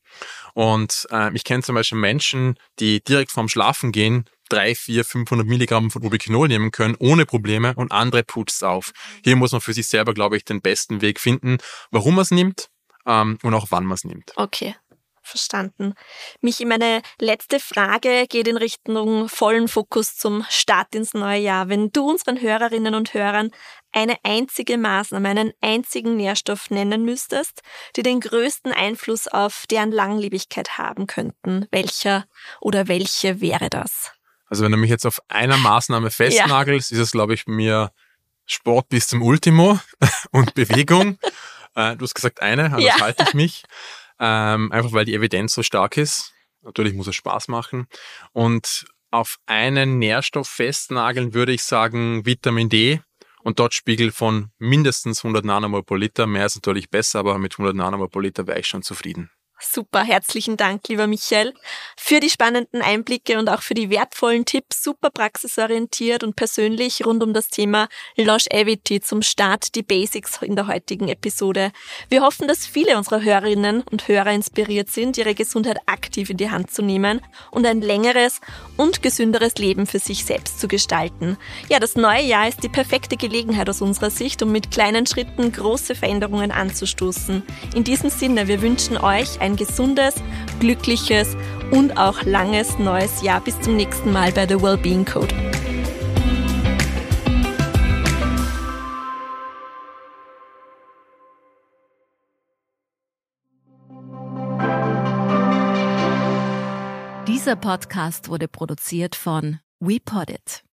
Und äh, ich kenne zum Beispiel Menschen, die direkt vorm Schlafen gehen, drei, vier, fünfhundert Milligramm von Ubiquinol nehmen können, ohne Probleme, und andere putscht es auf. Hier muss man für sich selber, glaube ich, den besten Weg finden, warum man es nimmt ähm, und auch wann man es nimmt. Okay. Verstanden. Michi, meine letzte Frage geht in Richtung vollen Fokus zum Start ins neue Jahr. Wenn du unseren Hörerinnen und Hörern eine einzige Maßnahme, einen einzigen Nährstoff nennen müsstest, die den größten Einfluss auf deren Langlebigkeit haben könnten, welcher oder welche wäre das? Also wenn du mich jetzt auf einer Maßnahme festnagelst, ja. ist es, glaube ich, bei mir Sport bis zum Ultimo und Bewegung. äh, du hast gesagt eine, also ja. das halte ich mich. Ähm, einfach weil die Evidenz so stark ist. Natürlich muss es Spaß machen. Und auf einen Nährstoff festnageln würde ich sagen Vitamin D und dort Spiegel von mindestens hundert Nanomol pro Liter. Mehr ist natürlich besser, aber mit hundert Nanomol pro Liter wäre ich schon zufrieden. Super, herzlichen Dank, lieber Michael, für die spannenden Einblicke und auch für die wertvollen Tipps, super praxisorientiert und persönlich rund um das Thema Longevity zum Start, die Basics in der heutigen Episode. Wir hoffen, dass viele unserer Hörerinnen und Hörer inspiriert sind, ihre Gesundheit aktiv in die Hand zu nehmen und ein längeres und gesünderes Leben für sich selbst zu gestalten. Ja, das neue Jahr ist die perfekte Gelegenheit aus unserer Sicht, um mit kleinen Schritten große Veränderungen anzustoßen. In diesem Sinne, wir wünschen euch ein Ein gesundes, glückliches und auch langes neues Jahr. Bis zum nächsten Mal bei The Wellbeing Code. Dieser Podcast wurde produziert von WePoddit.